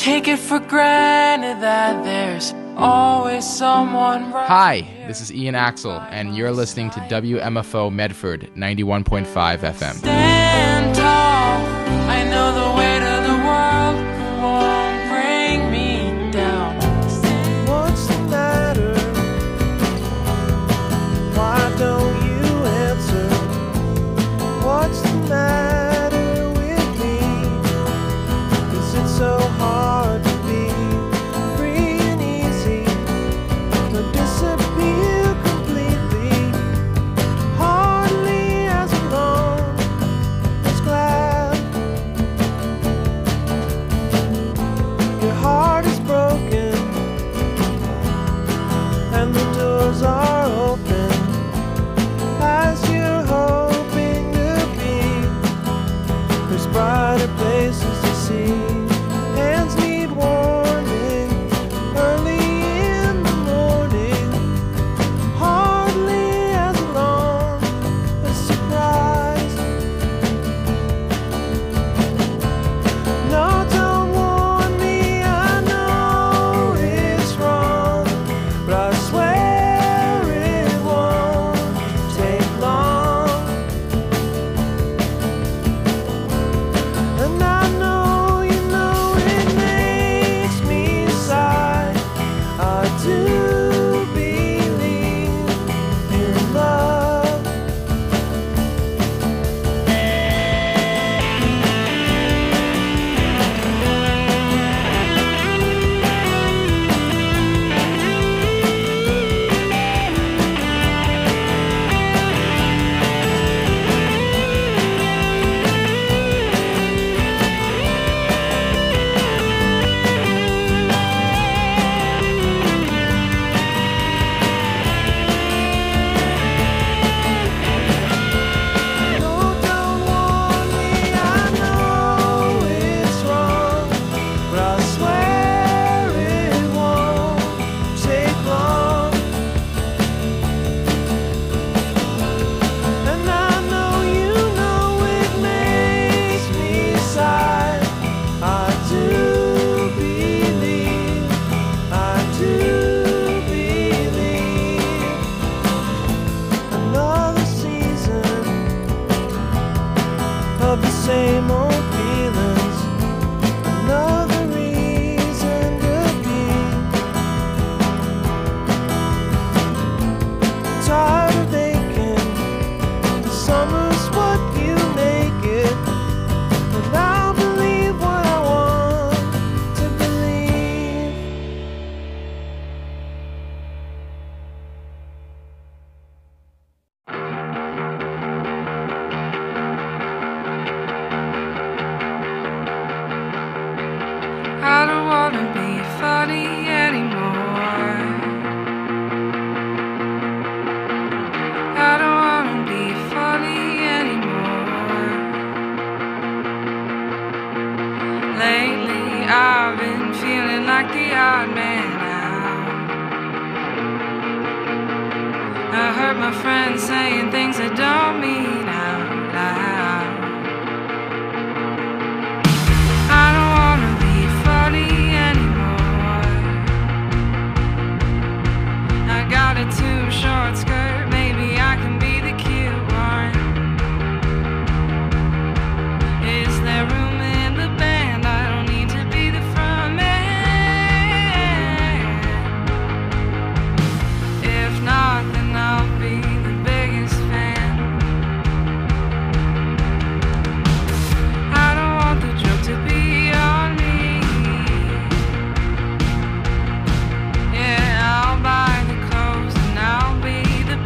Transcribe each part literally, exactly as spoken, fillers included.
Take it for granted that there's always someone right. Hi, this is Ian Axel, and you're listening to W M F O Medford ninety-one point five F M. Stand tall. I know the weight of the world won't bring me down. What's the matter? Why don't you answer? What's the matter with me? Is it so hard to be free and easy, to disappear completely? Hardly as long as glad. Your heart is broken and the doors are open as you're hoping to be. There's brighter places to see. Hands need warming early in the morning. Hardly as long as surprise. No, don't warn me, I know it's wrong, but I swear it won't take long. And I know you know it makes me sigh. I do believe in love. No, don't warn me, I know it's wrong, but I swear it won't take long. And I know you know it makes me sigh. I do believe, I do believe. Another season of the same old feelings. Another reason to be tired of aching. The summer's what you make it, and I'll believe what I want to believe. I don't wanna be funny anymore. I don't wanna be funny anymore. Lately I've been feeling like the odd man out. I heard my friends saying things I don't mean out loud. I don't wanna be funny anymore. I got a too short skirt, maybe I can be the cute one. Is there room in the band? I don't need to be the front man. If not, then I'll be the biggest fan. I don't want the joke to be on me. Yeah, I'll buy the clothes and I'll be the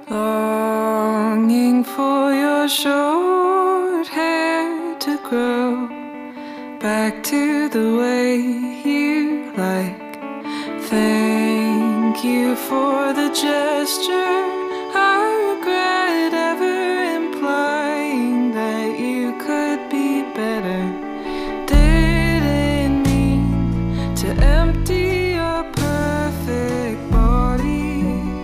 longing for your short hair to grow back to the way you like. Thank you for the gesture. I regret ever implying that you could be better. Didn't mean to empty your perfect body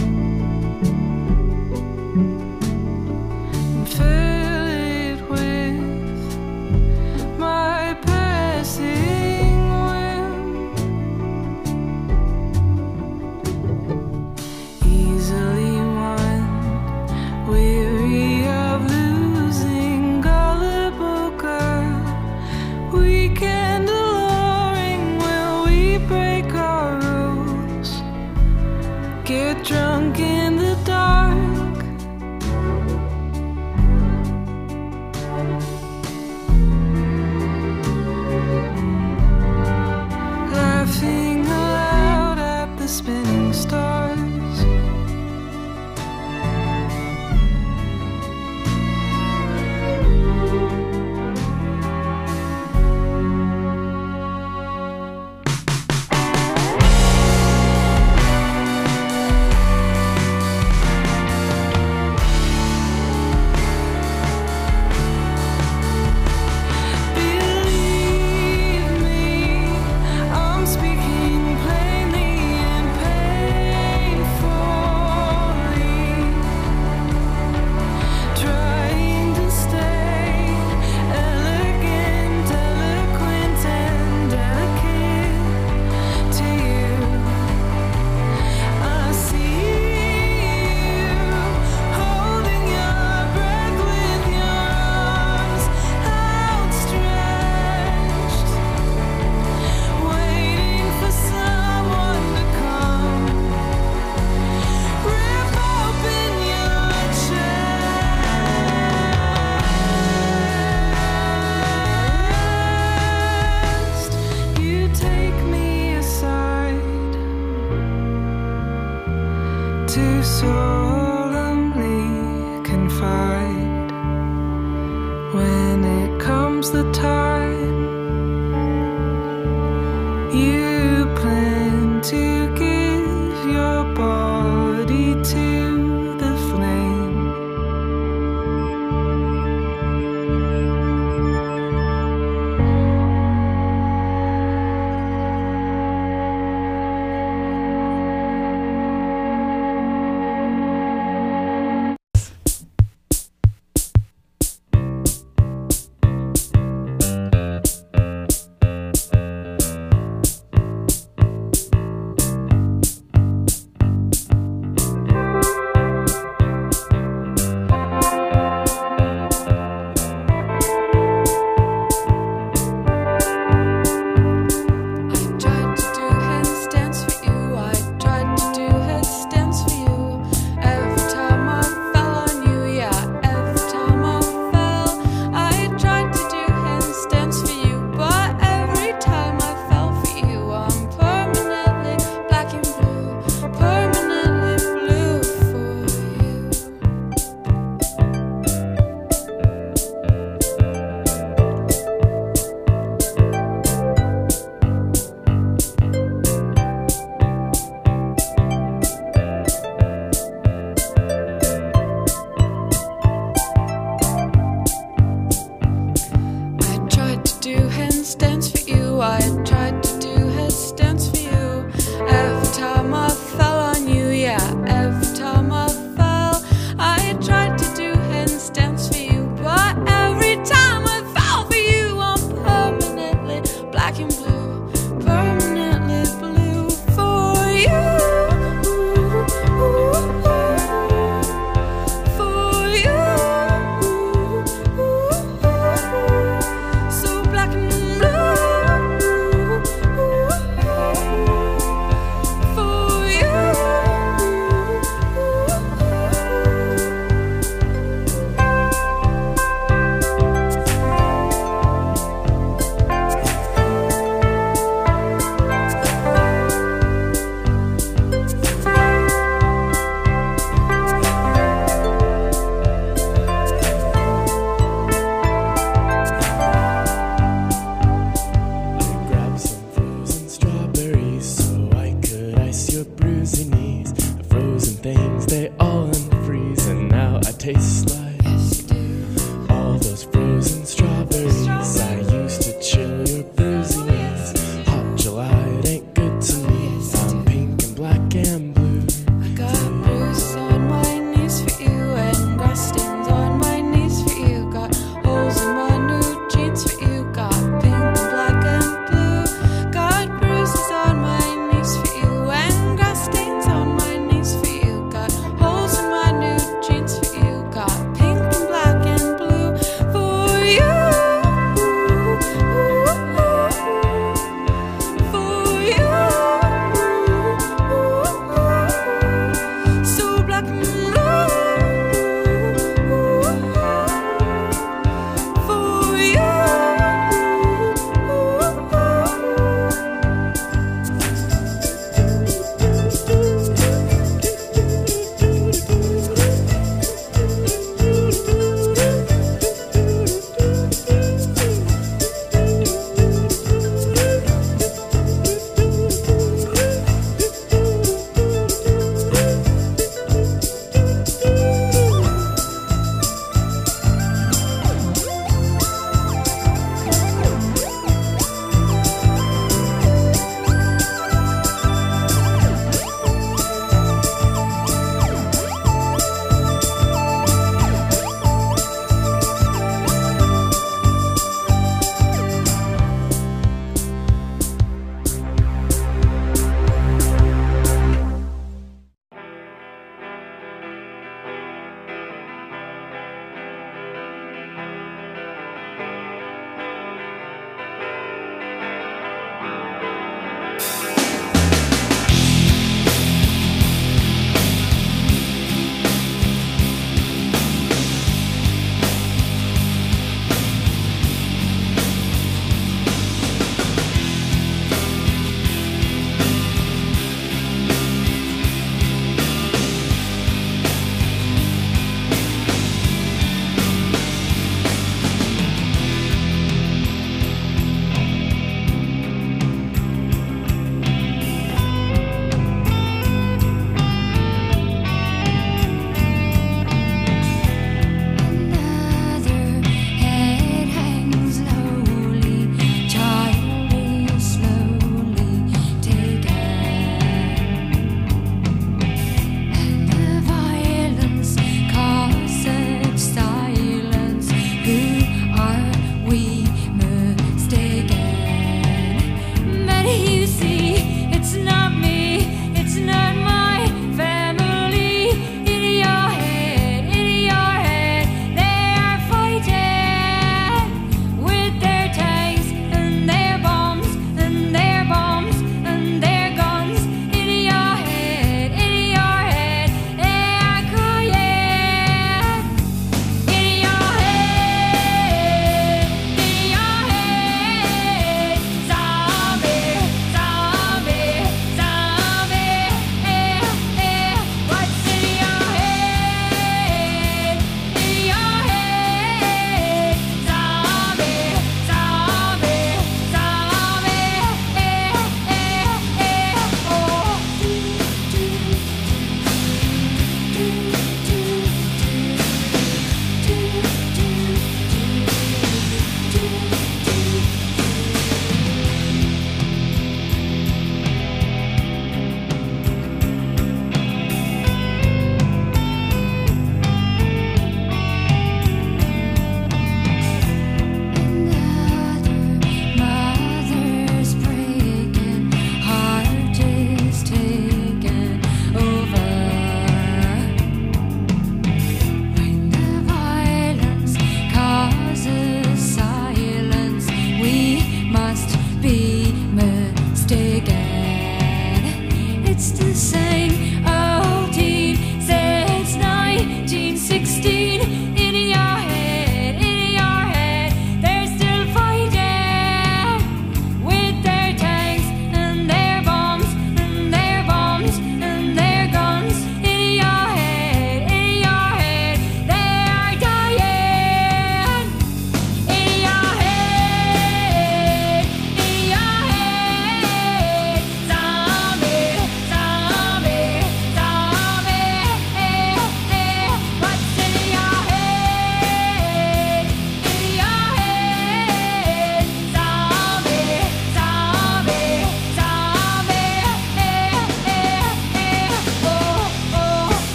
and fill it with my passing whim. Easily won, weary of losing, gullible girl. Weekend alluring, will we break our rules? Get drunk in the dark. Laughing aloud at the spinning stars. Believe me, I'm speaking plainly and painfully, trying to stay elegant, eloquent, and delicate to you. I see you holding your breath with your arms outstretched, waiting for someone to come, rip open your chest. You take me aside to solemnly confide when it comes the time you plan to give your body to the flame.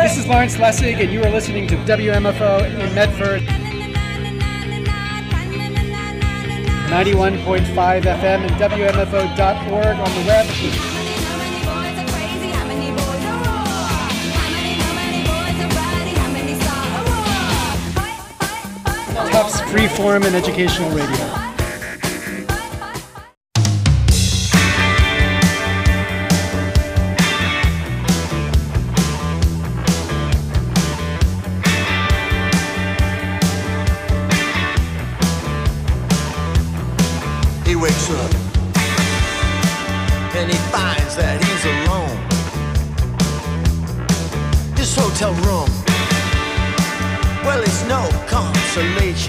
This is Lawrence Lessig, and you are listening to W M F O in Medford. ninety-one point five F M and W M F O dot org on the web. Tufts Freeform and Educational Radio. He wakes up and he finds that he's alone. His hotel room, well, it's no consolation.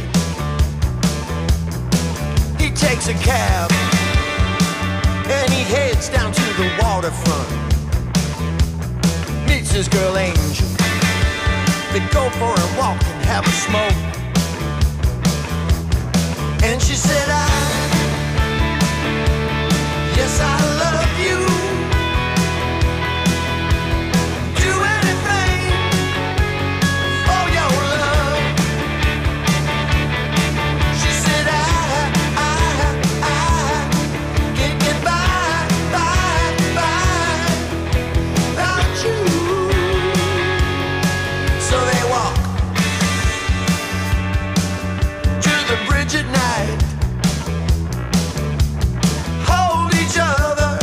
He takes a cab and he heads down to the waterfront. Meets his girl Angel. They go for a walk and have a smoke. And she said, I yes, I love you. Do anything for your love. She said, I, I, I can't get by, by, by without you. So they walk to the bridge at night. Hold each other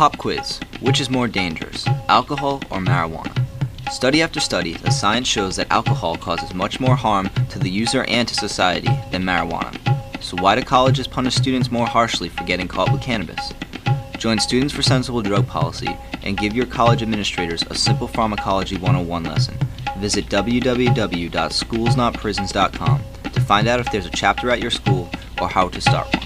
Pop quiz. Which is more dangerous, alcohol or marijuana? Study after study, the science shows that alcohol causes much more harm to the user and to society than marijuana. So why do colleges punish students more harshly for getting caught with cannabis? Join Students for Sensible Drug Policy and give your college administrators a simple pharmacology one oh one lesson. Visit w w w dot schools not prisons dot com to find out if there's a chapter at your school or how to start one.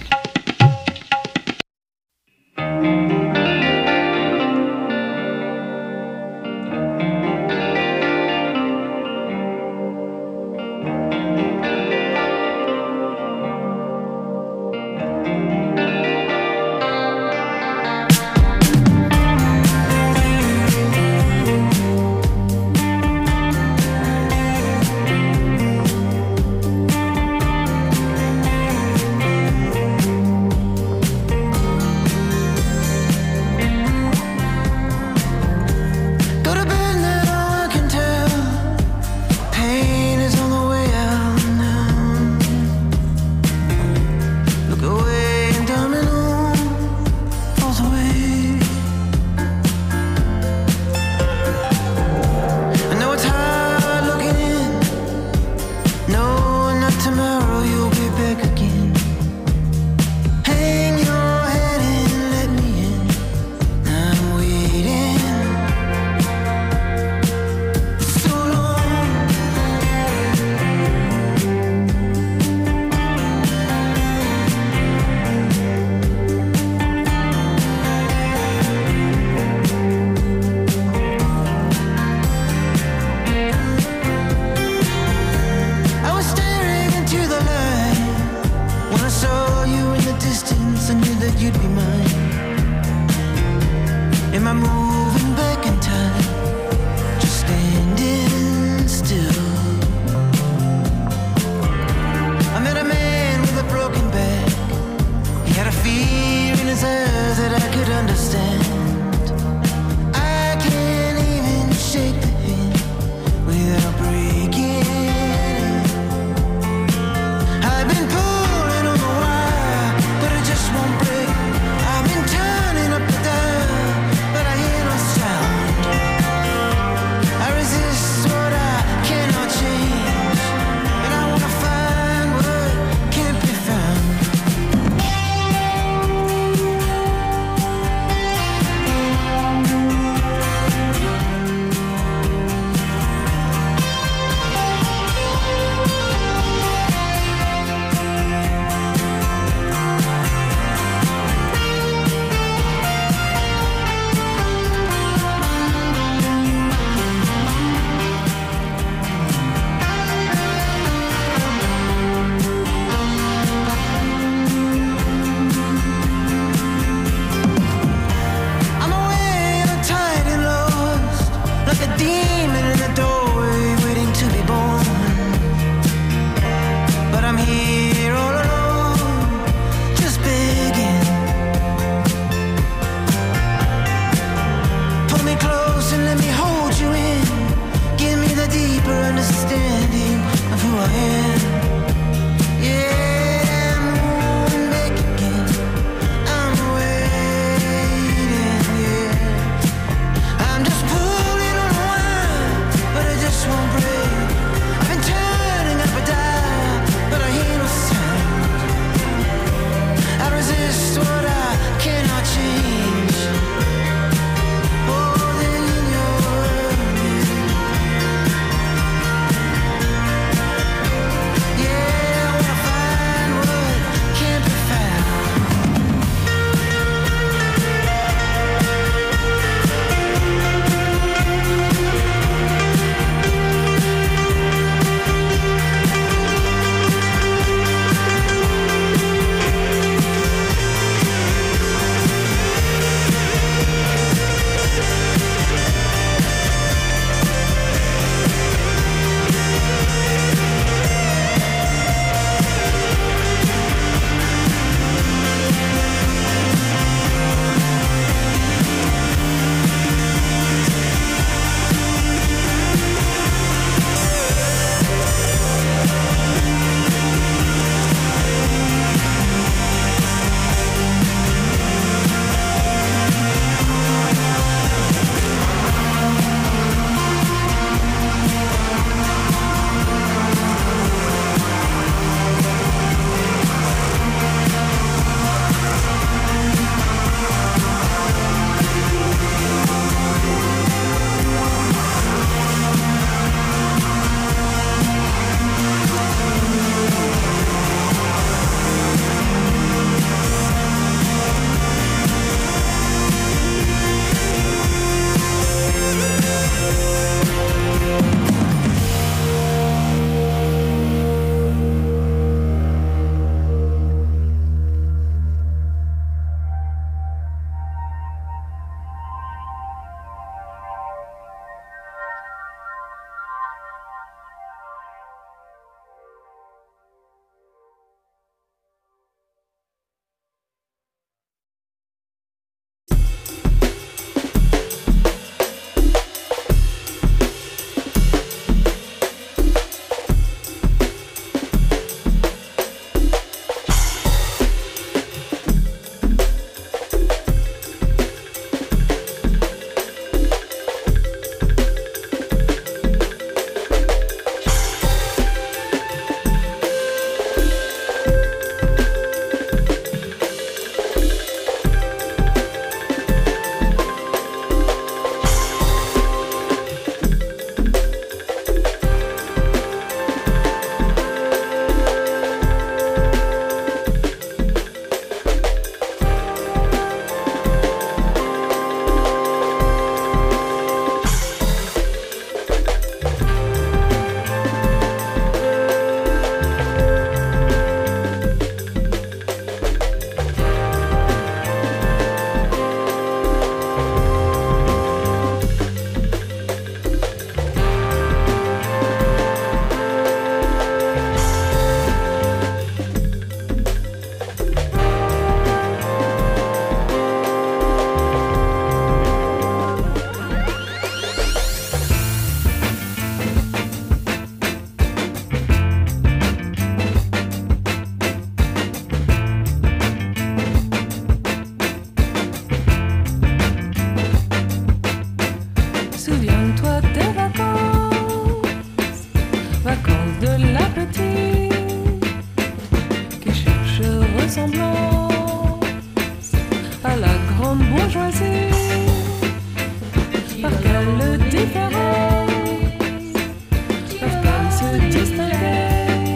toi tes vacances, vacances de la petite qui cherche ressemblance à la grande bourgeoisie. Par quelle différence peuvent-elles se distinguer?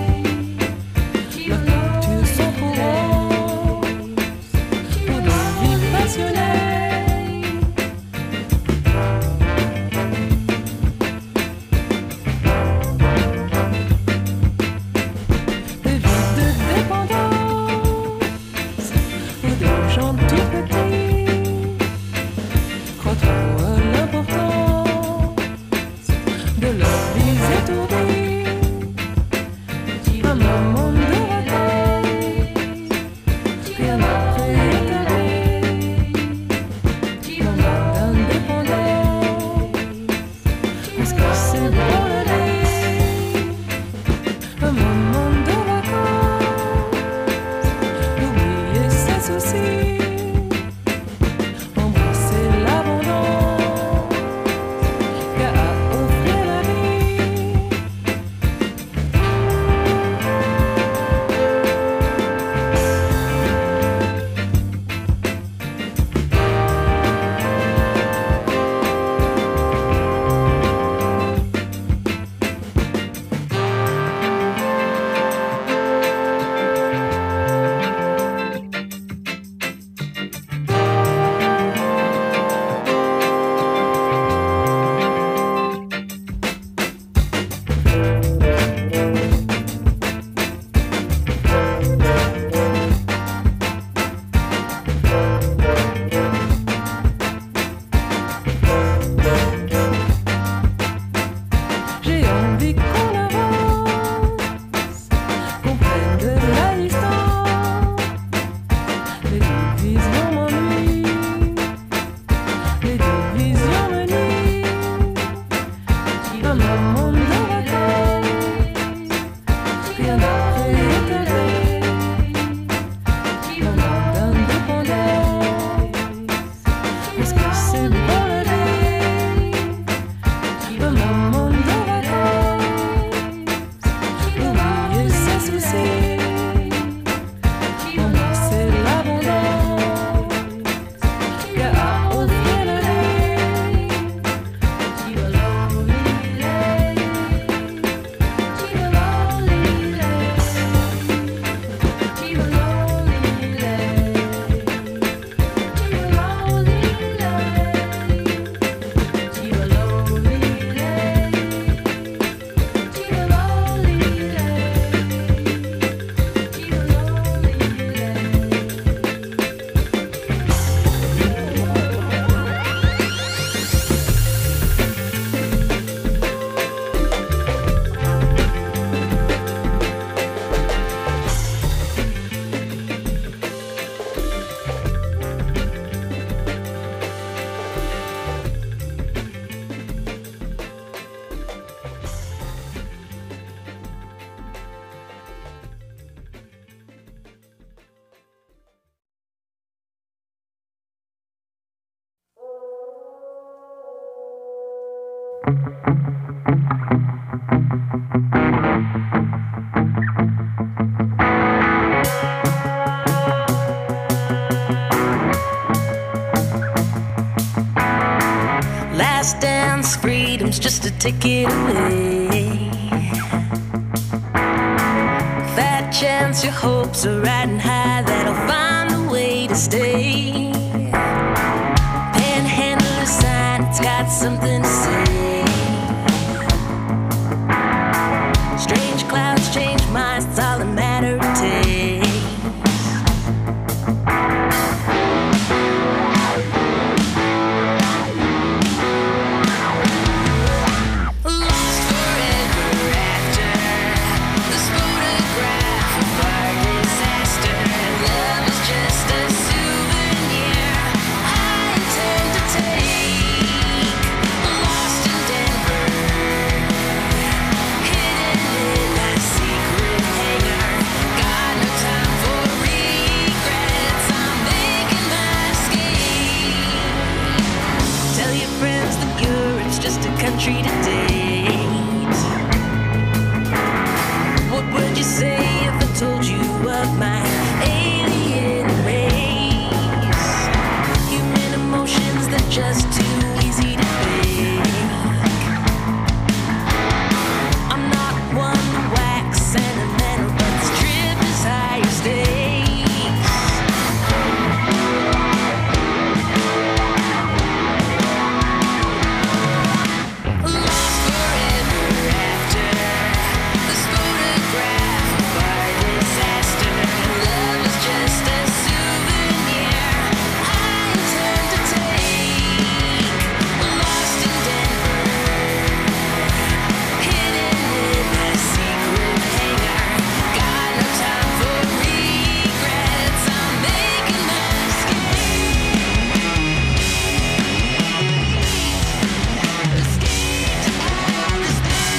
Leurs cultures sont courantes pour des vies passionnées. Des vies de dépendance ou des gens tout petits. Crois-toi à l'importance de leur vie étourdie. Un moment de vacances, rien après établi. Moment d'indépendance, est-ce que c'est bon la vie? Un moment de vacances, oublier ses soucis. Embrasser l'abondance qu'a à offrir la vie. J'ai envie qu'on avance, qu'on prenne de la distance. Les divisions m'ennuient, les divisions me nuisent. Un moment de vacances, rien après établi. Moment d'indépendance, est-ce que c'est bon la vie? Un moment de vacances, oublier ses soucis. Embrasser l'abondance qu'a à offrir la vie. Last dance, freedom's just a ticket away. Fat chance your hopes are riding high, that I'll find a way to stay. Panhandle sign, it's got something to say. Strange clouds change minds, it's all a matter of taste. Lost forever after this photograph of our disaster. Love is just a souvenir I intend to take. Lost in country to date. What would you say if I told you of my alien race? Human emotions that are just too easy to fake. I'm not one to wax sentimental, but this trip is higher stakes. Lost forever after this photograph of our disaster. Love is just a souvenir I intend to take. Lost in Denver, hidden in a secret hangar. Got no time for regrets. I'm making my escape. Escape to outer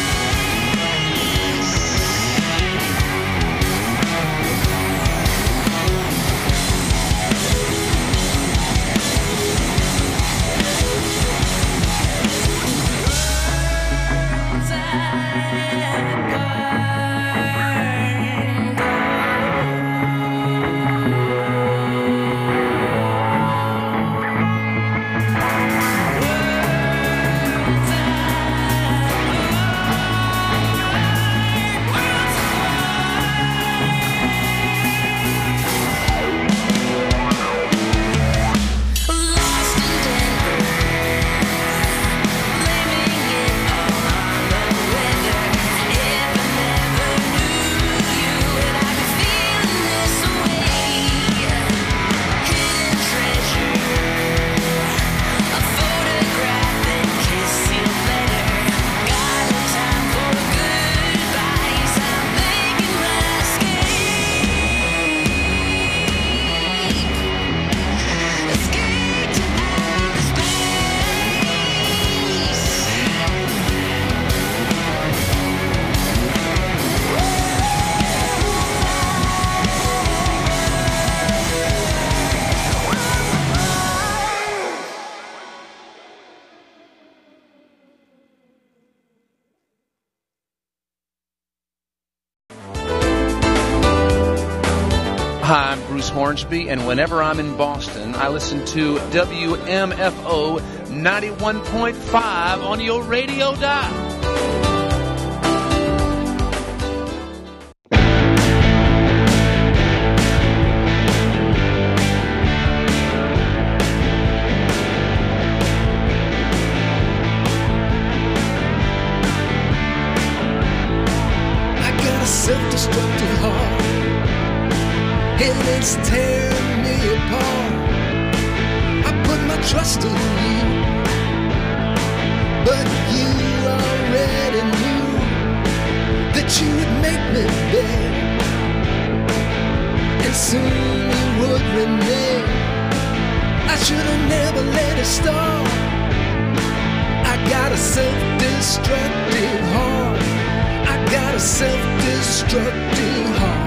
Lost in Denver, blaming it all on the weather. If I never knew you, would I be feeling this way? Hidden treasure, a photograph and kiss sealed letter. Got no time for goodbyes. I'm making my escape. Escape to outer space. Hi, I'm Bruce Hornsby, and whenever I'm in Boston, I listen to W M F O ninety-one point five on your radio dial. I got a self-destructive heart, and it's tearing me apart. I put my trust in you, but you already knew that you would make me beg, and soon you would renege. I should have never let it start. I got a self-destructive heart. I got a self-destructive heart.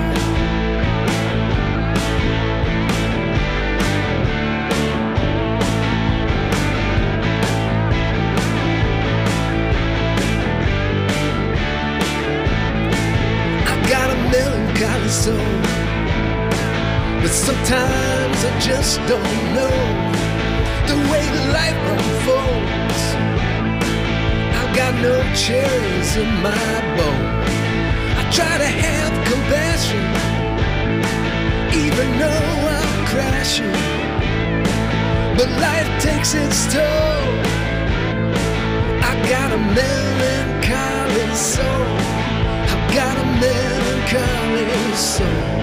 I got a melancholy soul, but sometimes I just don't know the way life unfolds. I've got no cherries in my bowl. I try to have compassion, even though I'm crashing, but life takes its toll. I got a melancholy soul. I've got a melancholy soul.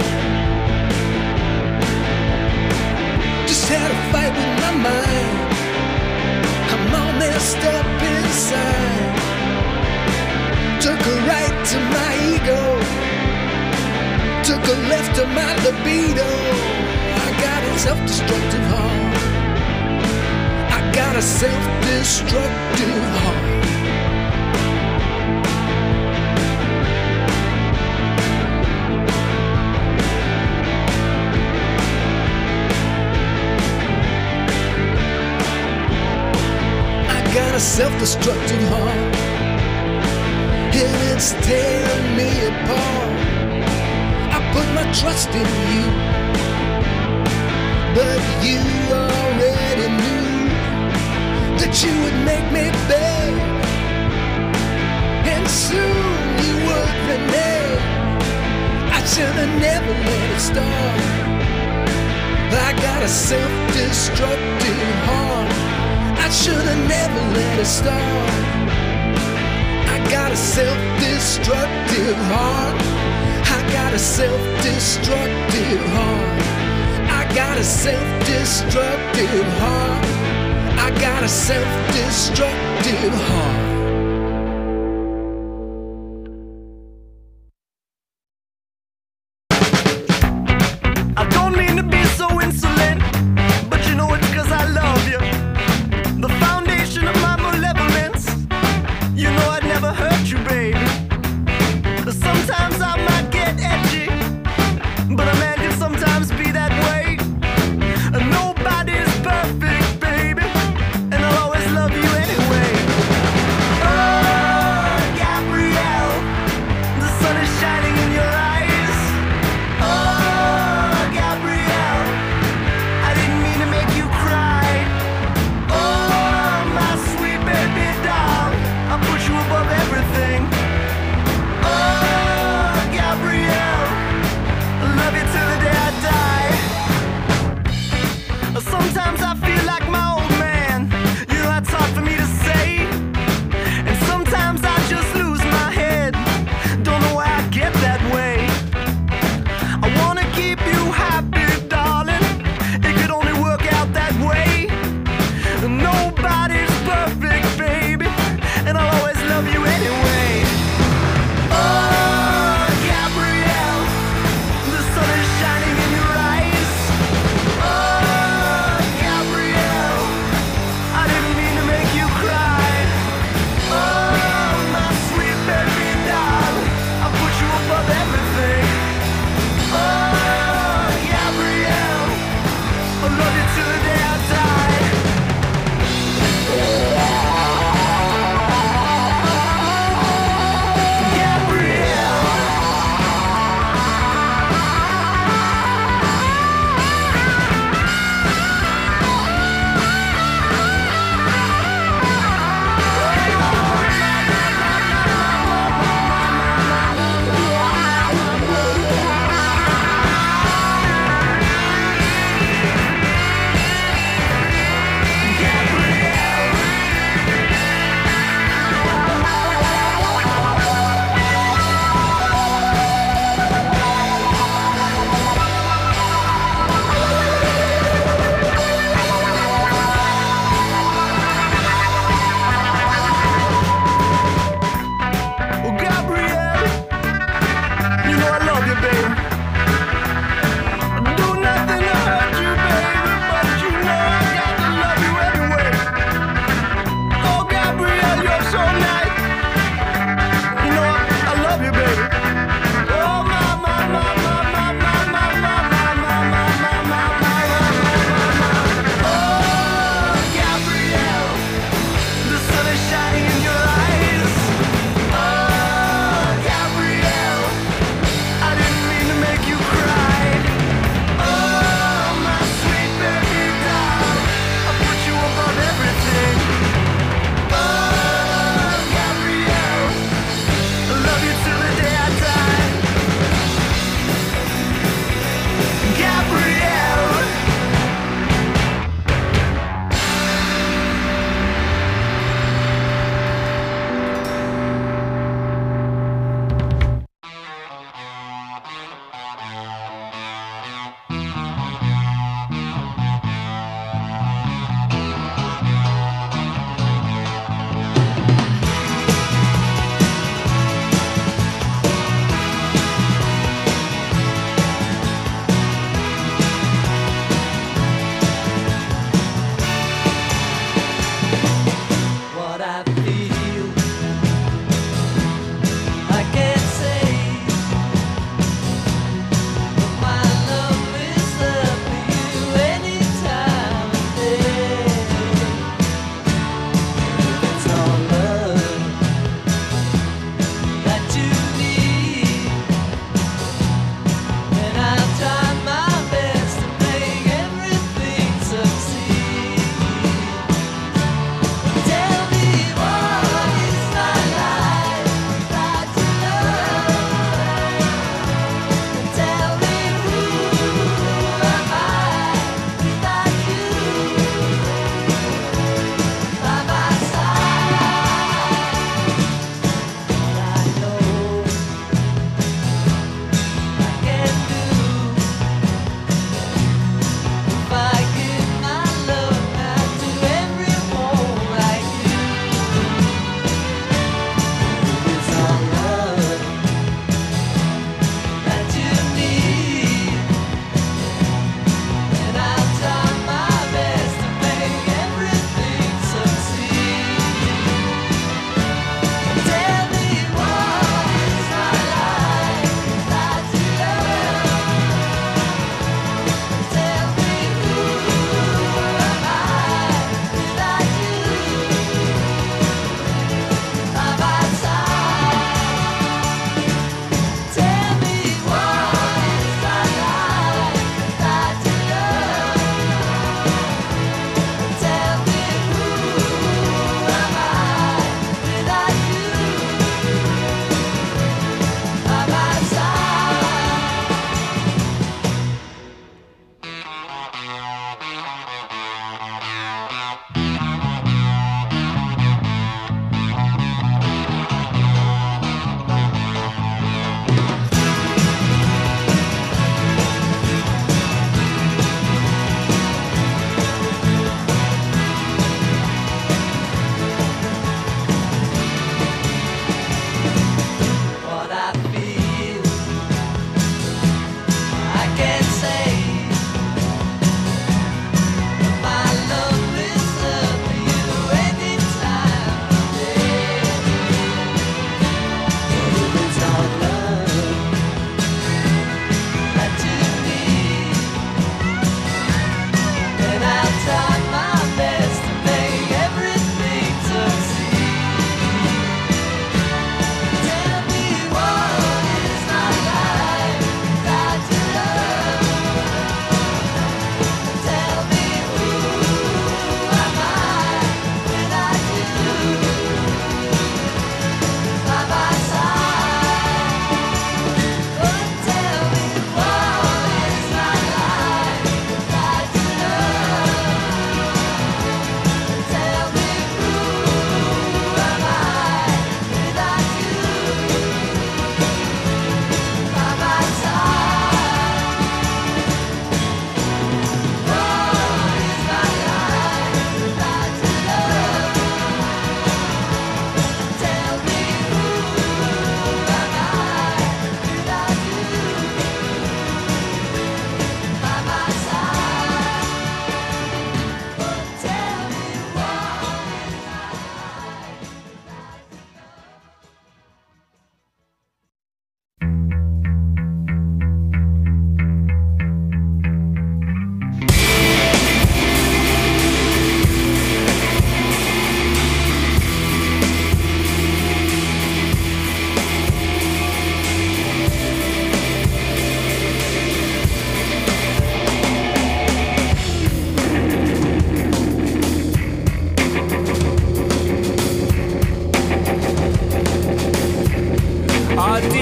Just had a fight with my mind. I'm all messed up inside. Took a right to my ego, took a left to my libido. I got a self-destructive heart. I got a self-destructive heart. I got a a self-destructive heart, and it's tearing me apart. I put my trust in you, but you already knew that you would make me beg, and soon you would renege. I should have never let it start. I got a self-destructive heart. I should have never let it start. I got a self-destructive heart. I got a self-destructive heart. I got a self-destructive heart. I got a self-destructive heart. I don't mean to be so insolent, but you know it's 'cause I love you. The foundation of my malevolence, you know I'd never hurt you, baby. Sometimes I might get edgy, but a man can sometimes be that way. Nobody's perfect, baby, and I'll always love you anyway.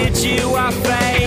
did you are fake.